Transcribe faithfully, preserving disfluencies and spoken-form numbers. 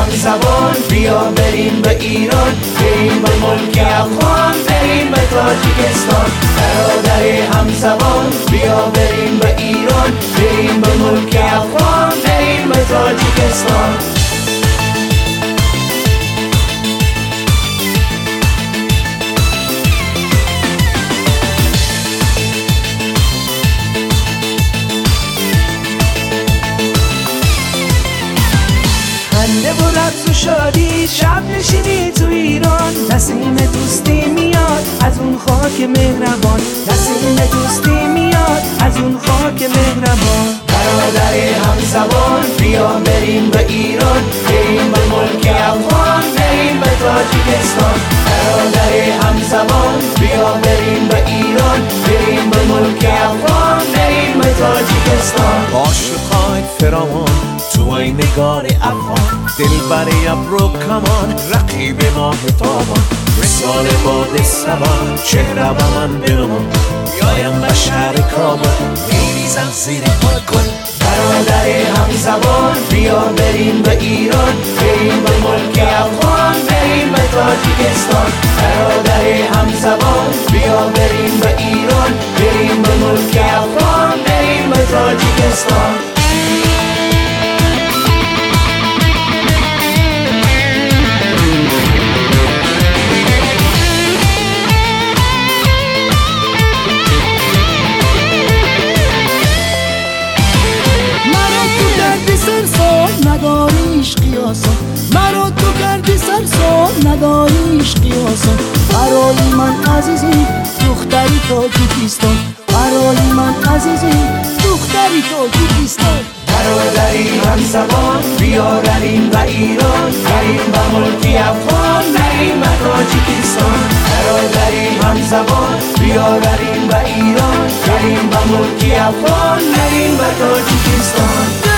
همزبان بیا بریم به ایران، بریم به ملک افغان، بریم به تاجیکستان. برادر همزبان بیا بریم به ایران، بریم به ملک افغان، بریم به تاجیکستان. خنده و رقص و شادی شب نشینی تو ایران، نسیم دوستی میاد از اون خاک مهربان، نسیم دوستی میاد از اون خاک مهربان. برادر همزبان بیا بریم به ایران، بریم به ملک افغان، بریم به تاجیکستان. برادر همزبان بیا بریم به ایران، بریم به ملک افغان، بریم به تاجیکستان. عاشقای فراوان تو ای نگار افغان، دل بر ابرو کمان، رقیب ماه تابان. مثال باد سبا چهره به من بنمان، بیایم به شهر کابل میریزم زیر پای گل. برادر همزبان بیا بریم به ایران، بریم به ملک افغان، بریم به تاجیکستان. برادر همزبان بیا بریم به ایران، بریم به ملک افغان، بریم به تاجیکستان. نداریش قیاسا، مرا تو کردی سرسام نداریش قیاسا. برای من عزیزی دختری تاجیکستان، برای من عزیزی دختری تاجیکستان. برادری همزبان بیا بریم به ایران، بریم به ملک افغان، بریم به تاجیکستان. برادری همزبان بیا بریم به ایران، بریم به ملک افغان، بریم به تاجیکستان.